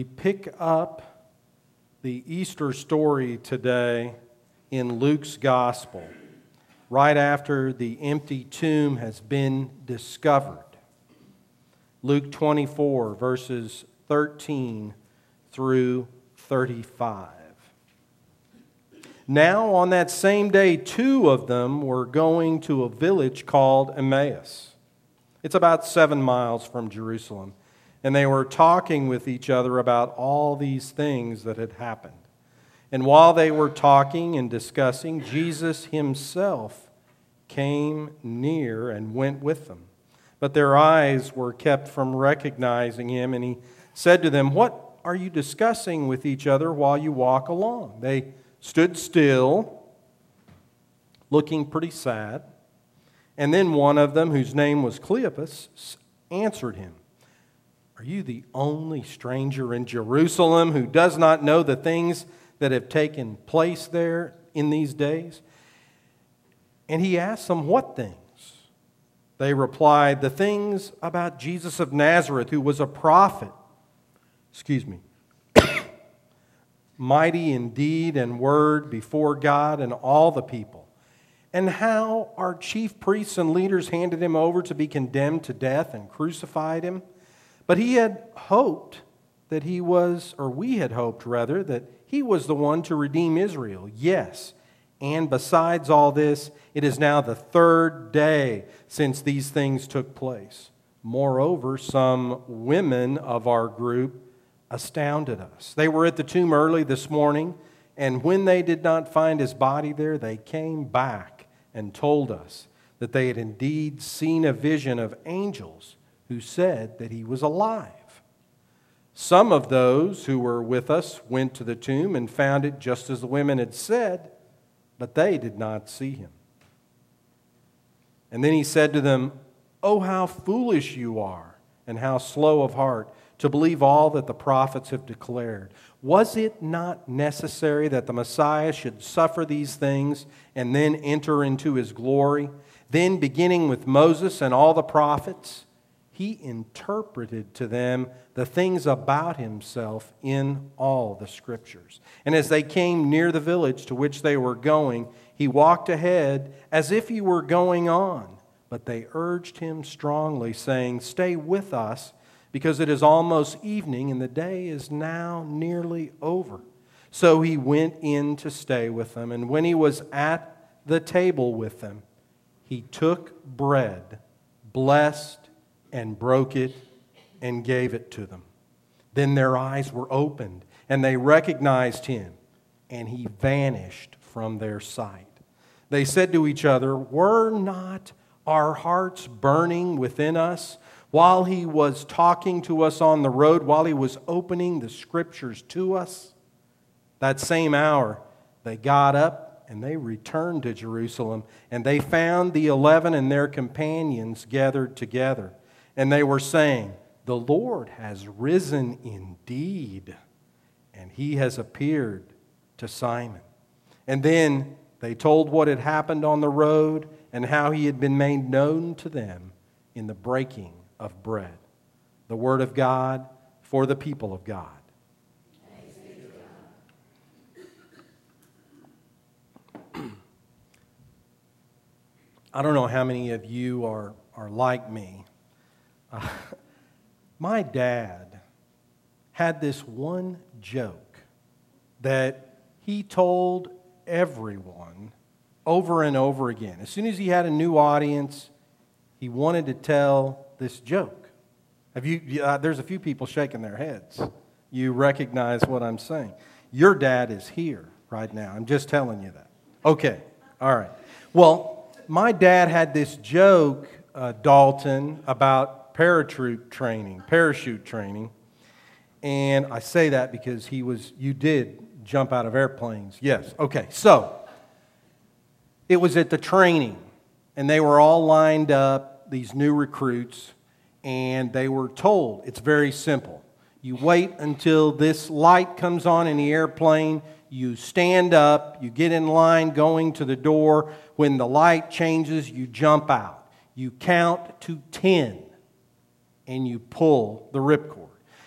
We pick up the Easter story today in Luke's Gospel, right after the empty tomb has been discovered. Luke 24, verses 13 through 35. Now, on that same day, two of them were going to a village called Emmaus. It's about 7 miles from Jerusalem. And they were talking with each other about all these things that had happened. And while they were talking and discussing, Jesus himself came near and went with them. But their eyes were kept from recognizing him, and he said to them, "What are you discussing with each other while you walk along?" They stood still, looking pretty sad. And then one of them, whose name was Cleopas, answered him, "Are you the only stranger in Jerusalem who does not know the things that have taken place there in these days?" And he asked them, "What things?" They replied, "The things about Jesus of Nazareth, who was a prophet, mighty in deed and word before God and all the people, and how our chief priests and leaders handed him over to be condemned to death and crucified him. But we had hoped that he was the one to redeem Israel. Yes, and besides all this, it is now the third day since these things took place. Moreover, some women of our group astounded us. They were at the tomb early this morning, and when they did not find his body there, they came back and told us that they had indeed seen a vision of angels who said that he was alive. Some of those who were with us went to the tomb and found it just as the women had said, but they did not see him." And then he said to them, "Oh, how foolish you are, and how slow of heart to believe all that the prophets have declared. Was it not necessary that the Messiah should suffer these things and then enter into his glory? Then, beginning with Moses and all the prophets, he interpreted to them the things about himself in all the Scriptures. And as they came near the village to which they were going, he walked ahead as if he were going on. But they urged him strongly, saying, 'Stay with us, because it is almost evening, and the day is now nearly over.' So he went in to stay with them. And when he was at the table with them, he took bread, blessed, and broke it and gave it to them. Then their eyes were opened, and they recognized him, and he vanished from their sight. They said to each other, 'Were not our hearts burning within us while he was talking to us on the road, while he was opening the Scriptures to us?' That same hour they got up and they returned to Jerusalem, and they found the 11 and their companions gathered together. And they were saying, 'The Lord has risen indeed, and he has appeared to Simon.' And then they told what had happened on the road and how he had been made known to them in the breaking of bread." The word of God for the people of God. Thanks be to God. I don't know how many of you are like me. My dad had this one joke that he told everyone over and over again. As soon as he had a new audience, he wanted to tell this joke. There's a few people shaking their heads. You recognize what I'm saying. Your dad is here right now. I'm just telling you that. Okay, all right. Well, my dad had this joke, Dalton, about parachute training. And I say that because you did jump out of airplanes. Yes, okay. So, it was at the training, and they were all lined up, these new recruits, and they were told, it's very simple. You wait until this light comes on in the airplane, you stand up, you get in line going to the door. When the light changes, you jump out. You count to 10. And you pull the ripcord.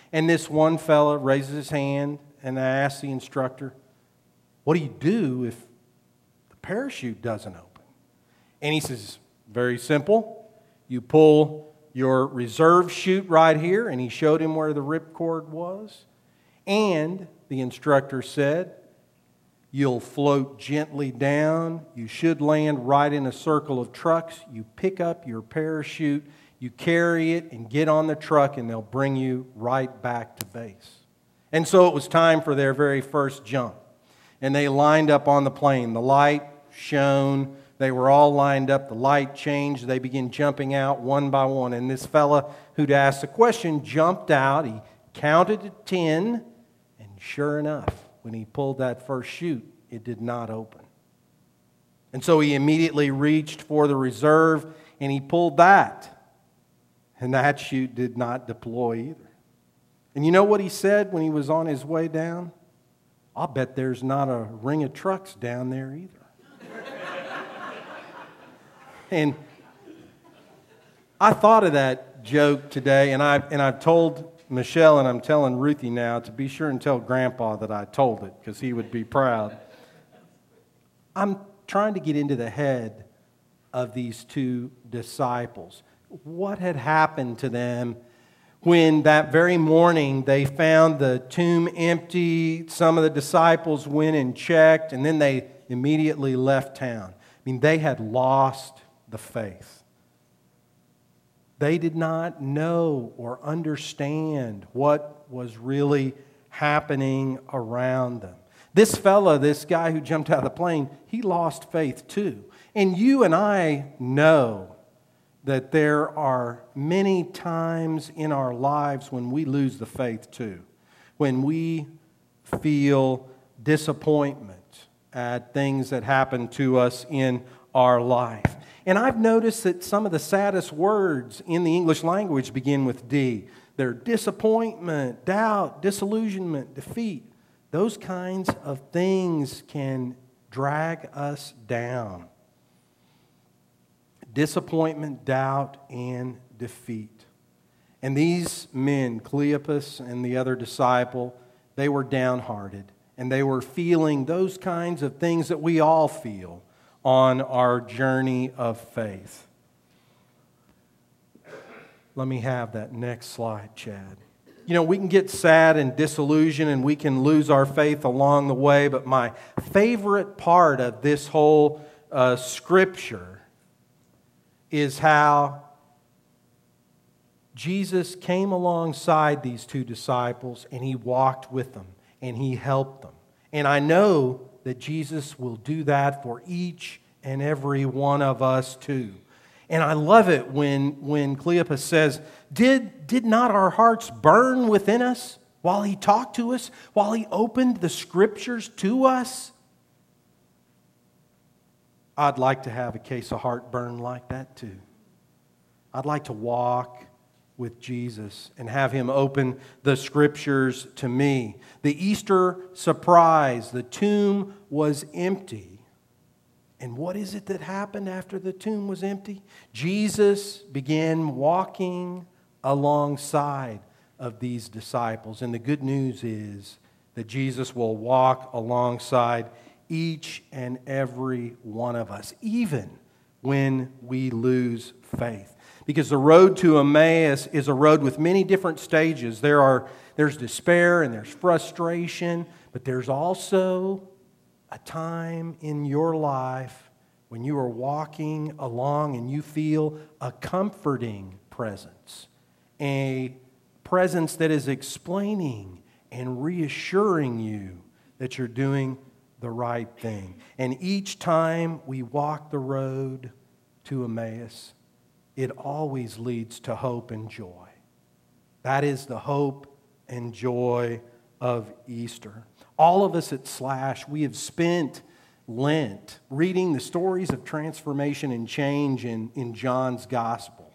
And this one fella raises his hand and asks the instructor, what do you do if the parachute doesn't open? And he says, very simple. You pull your reserve chute right here, and he showed him where the ripcord was. And the instructor said, you'll float gently down. You should land right in a circle of trucks. You pick up your parachute, you carry it, and get on the truck, and they'll bring you right back to base. And so it was time for their very first jump. And they lined up on the plane. The light shone. They were all lined up. The light changed. They began jumping out one by one. And this fella who'd asked the question jumped out. He counted to 10. And sure enough, when he pulled that first chute, it did not open. And so he immediately reached for the reserve and he pulled that. And that chute did not deploy either. And you know what he said when he was on his way down? I'll bet there's not a ring of trucks down there either. And I thought of that joke today, and I've told Michelle, and I'm telling Ruthie now to be sure and tell Grandpa that I told it, because he would be proud. I'm trying to get into the head of these two disciples. What had happened to them when that very morning they found the tomb empty? Some of the disciples went and checked, and then they immediately left town. I mean, they had lost the faith. They did not know or understand what was really happening around them. This fella, this guy who jumped out of the plane, he lost faith too. And you and I know that there are many times in our lives when we lose the faith too. When we feel disappointment at things that happen to us in our life. And I've noticed that some of the saddest words in the English language begin with D. They're disappointment, doubt, disillusionment, defeat. Those kinds of things can drag us down. Disappointment, doubt, and defeat. And these men, Cleopas and the other disciple, they were downhearted. And they were feeling those kinds of things that we all feel on our journey of faith. Let me have that next slide, Chad. You know, we can get sad and disillusioned and we can lose our faith along the way, but my favorite part of this whole scripture is how Jesus came alongside these two disciples and he walked with them and he helped them. And I know that Jesus will do that for each and every one of us too. And I love it when Cleopas says, Did not our hearts burn within us while he talked to us, while he opened the scriptures to us? I'd like to have a case of heartburn like that too. I'd like to walk with Jesus and have him open the scriptures to me. The Easter surprise, the tomb was empty. And what is it that happened after the tomb was empty? Jesus began walking alongside of these disciples. And the good news is that Jesus will walk alongside each and every one of us, even when we lose faith. Because the road to Emmaus is a road with many different stages. There's despair and there's frustration, but there's also a time in your life when you are walking along and you feel a comforting presence, a presence that is explaining and reassuring you that you're doing the right thing. And each time we walk the road to Emmaus, it always leads to hope and joy. That is the hope and joy of Easter. All of us at Slash, we have spent Lent reading the stories of transformation and change in John's Gospel.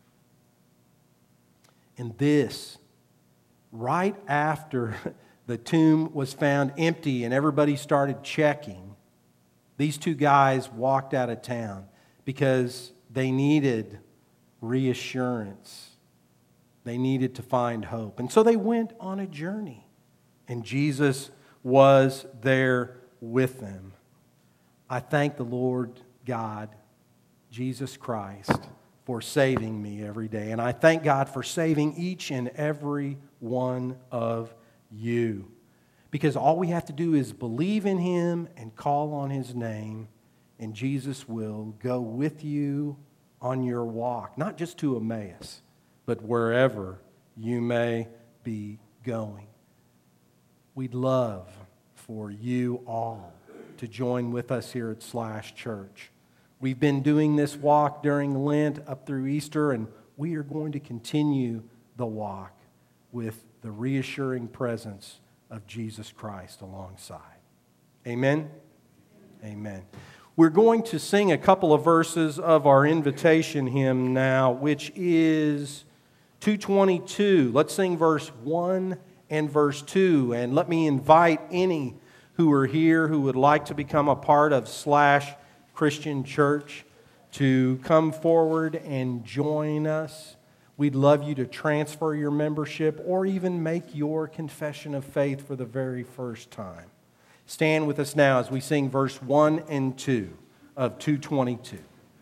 And this, right after the tomb was found empty and everybody started checking, these two guys walked out of town because they needed reassurance. They needed to find hope. And so they went on a journey. And Jesus was there with them. I thank the Lord God, Jesus Christ, for saving me every day. And I thank God for saving each and every one of you. Because all we have to do is believe in Him and call on His name, and Jesus will go with you on your walk, not just to Emmaus, but wherever you may be going. We'd love for you all to join with us here at Slash Church. We've been doing this walk during Lent up through Easter, and we are going to continue the walk with the reassuring presence of Jesus Christ alongside. Amen? Amen. We're going to sing a couple of verses of our invitation hymn now, which is 222. Let's sing verse 1 and verse 2. And let me invite any who are here who would like to become a part of Slash Christian Church to come forward and join us. We'd love you to transfer your membership or even make your confession of faith for the very first time. Stand with us now as we sing verse 1 and 2 of 222.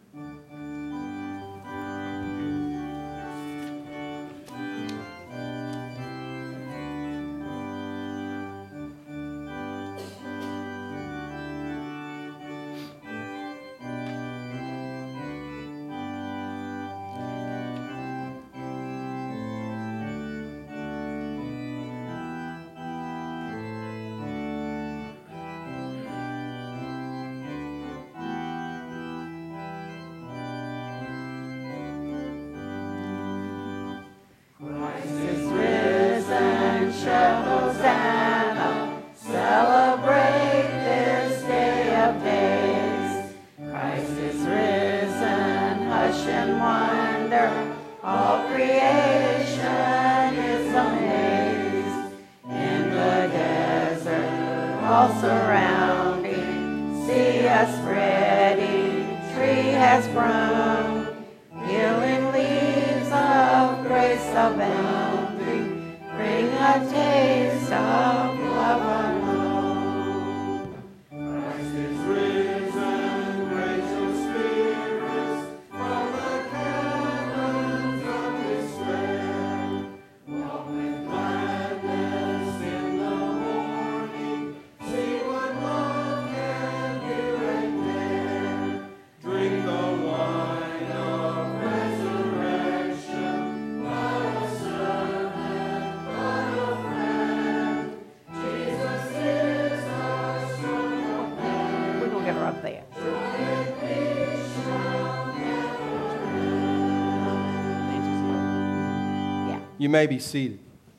You may be seated.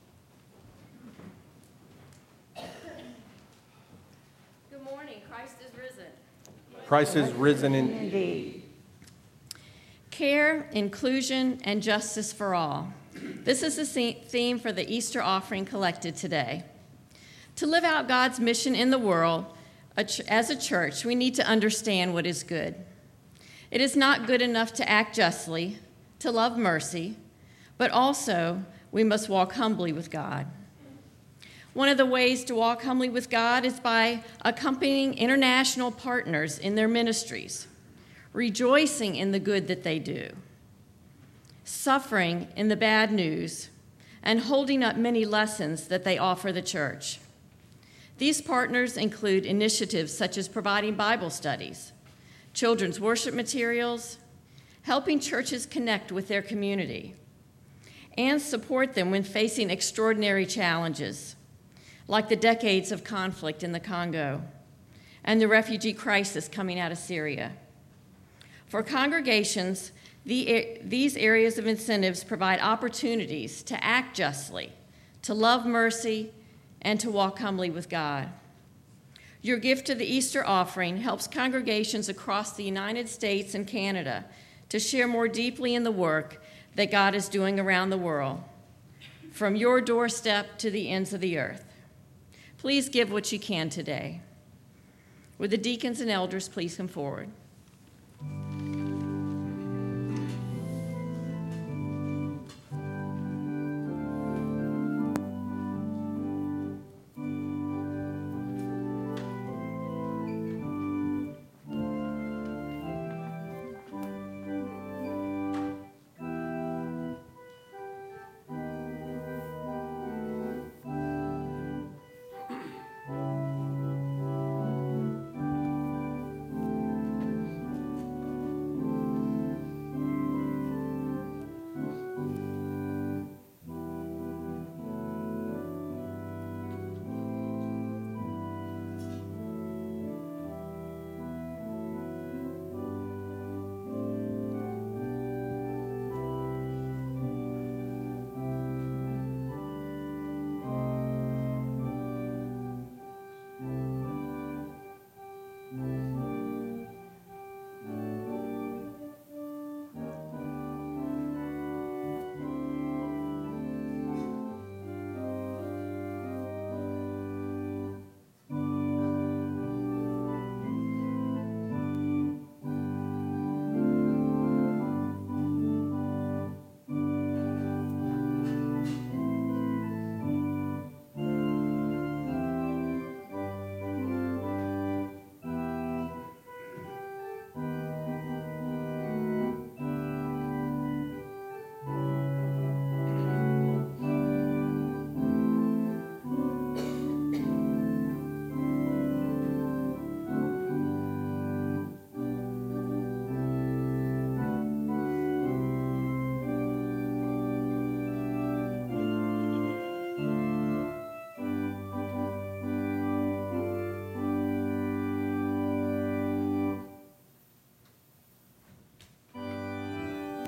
Good morning. Christ is risen. Christ is risen indeed. Care, inclusion, and justice for all. This is the theme for the Easter offering collected today. To live out God's mission in the world, as a church, we need to understand what is good. It is not good enough to act justly, to love mercy, but also we must walk humbly with God. One of the ways to walk humbly with God is by accompanying international partners in their ministries, rejoicing in the good that they do, suffering in the bad news, and holding up many lessons that they offer the church. These partners include initiatives such as providing Bible studies, children's worship materials, helping churches connect with their community, and support them when facing extraordinary challenges, like the decades of conflict in the Congo and the refugee crisis coming out of Syria. For congregations, these areas of incentives provide opportunities to act justly, to love mercy, and to walk humbly with God. Your gift to the Easter offering helps congregations across the United States and Canada to share more deeply in the work that God is doing around the world, from your doorstep to the ends of the earth. Please give what you can today. Would the deacons and elders please come forward?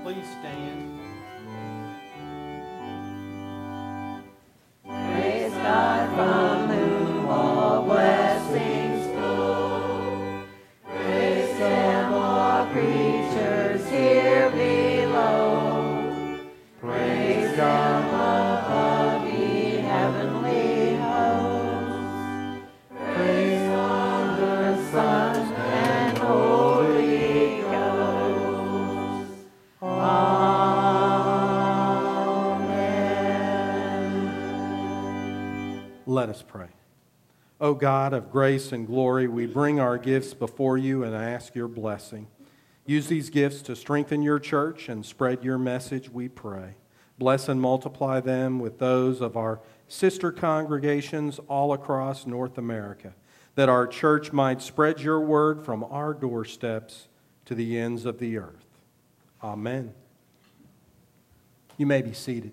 Please stand. Praise God from whom all blessings flow. Praise Him, all creatures here below. Praise God above, ye heavenly hosts. Praise Father, Son, and Holy Ghost. Amen. Let us pray. O God of grace and glory, we bring our gifts before you and ask your blessing. Use these gifts to strengthen your church and spread your message, we pray. Bless and multiply them with those of our sister congregations all across North America, that our church might spread your word from our doorsteps to the ends of the earth. Amen. You may be seated.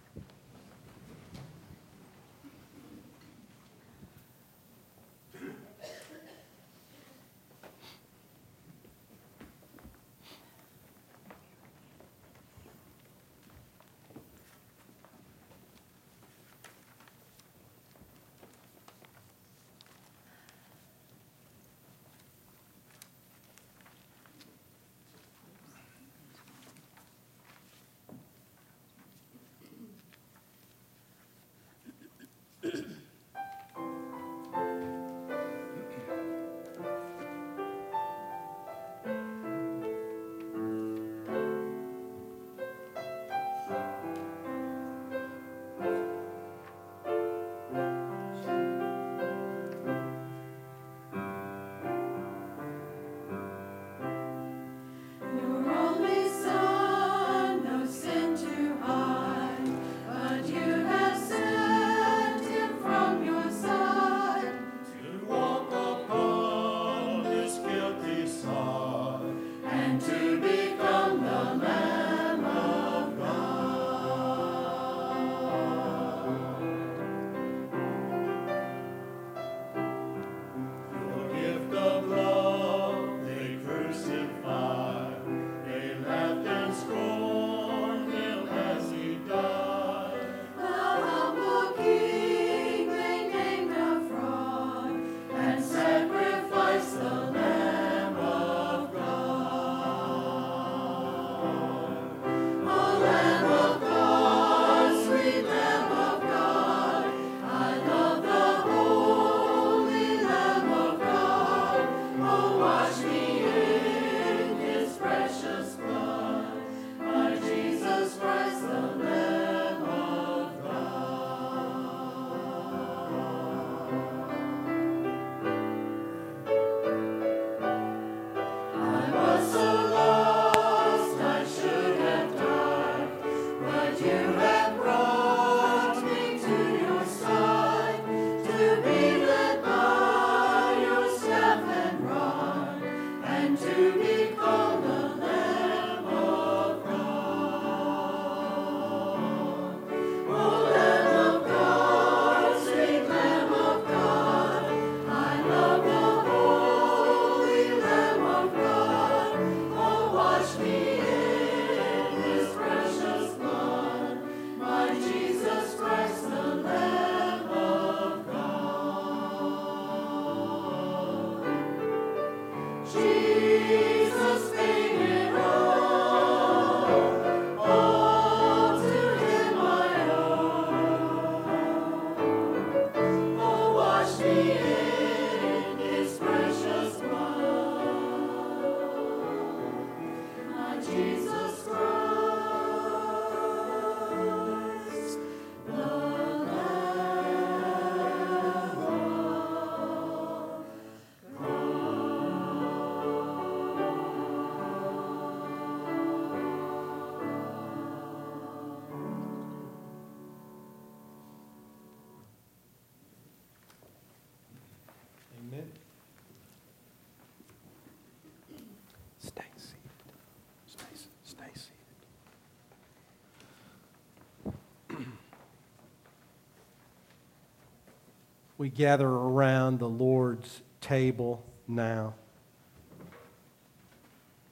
We gather around the Lord's table now.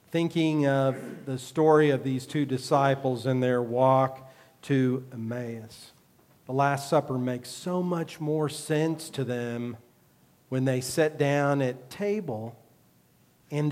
thinking of the story of these two disciples and their walk to Emmaus. The Last Supper makes so much more sense to them when they sat down at table